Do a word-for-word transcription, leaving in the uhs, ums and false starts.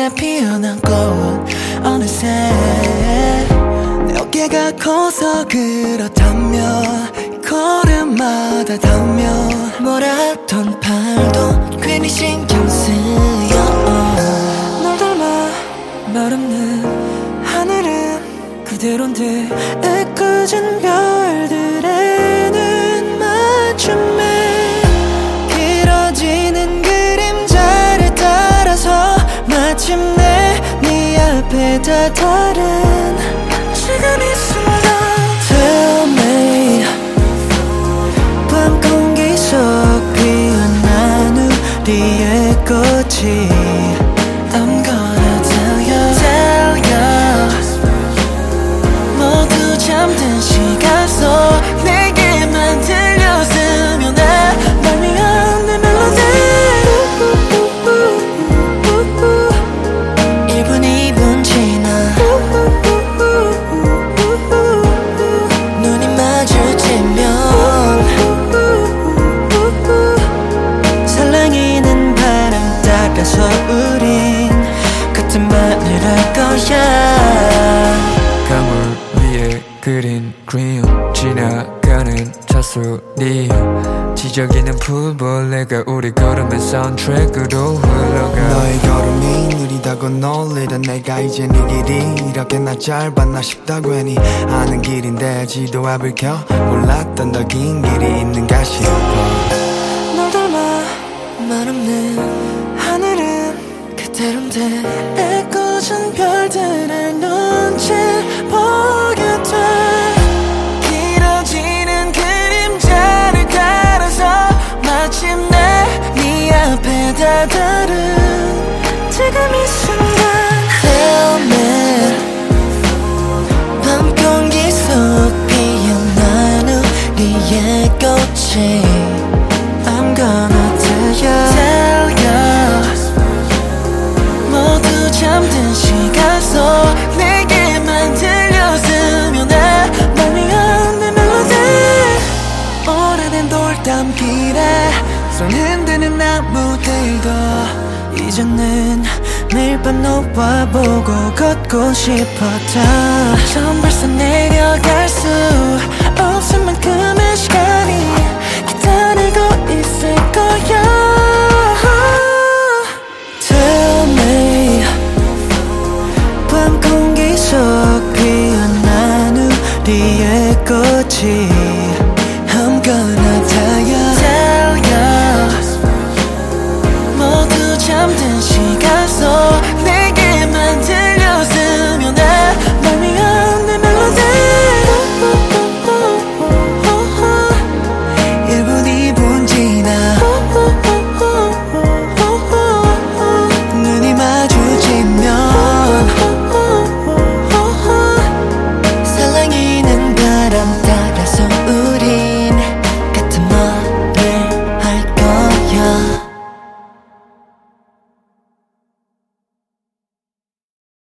내 피어난 꽃 어느새 내 어깨가 커서 그렇다면 걸음마다 닿으면 뭐라던 팔도 괜히 신경 쓰여 널 닮아 말 없는 하늘은 그대로인데 애꿎은 별들의 눈 맞춤에 길어지는 그림자를 따라서 마침내 네 앞에 다다른 지금 이 순간 Tell me 밤 공기 속 피어난 우리의 꽃이 I'm gonna tell you Tell you 모두 잠든 시간 속 내게만 들렸으면 해 날 위한 내 멜로디 일 분 이 분 지나 눈이 마주치면 살랑이는 바람 따라서 우린 같은 말을 할 거야 강물 위에 그린 그림 지나가는 차 소리 지저귀는 풀벌레가 우리 걸음의 사운드트랙으로 흘러가 너의 걸음이 느리다고 놀리던 내가 이제 네 길이 이렇게 나 짧았나 싶다 괜히 아는 길인데 지도 앞을 켜 몰랐던 더 긴 길이 있는가 싶어 널 닮아 말 없는 하늘은 그대로인데 애꿎은 별들을 눈치 보게 돼 길어지는 그림자를 따라서 마침내 네 앞에 다다른 지금 이 순간 Tell me 밤 공기 속 피어난 우리의 꽃이 I'm gonna tell you Tell you 모두 잠든 시간 속 내게만 들렸으면 해 날 위한 내 멜로디 오래된 돌담길에 손 흔드는 나무들도 이제는 매일 밤 너와 보고 걷고 싶었다 전 벌써 내려갈 수 없을 만큼의 시간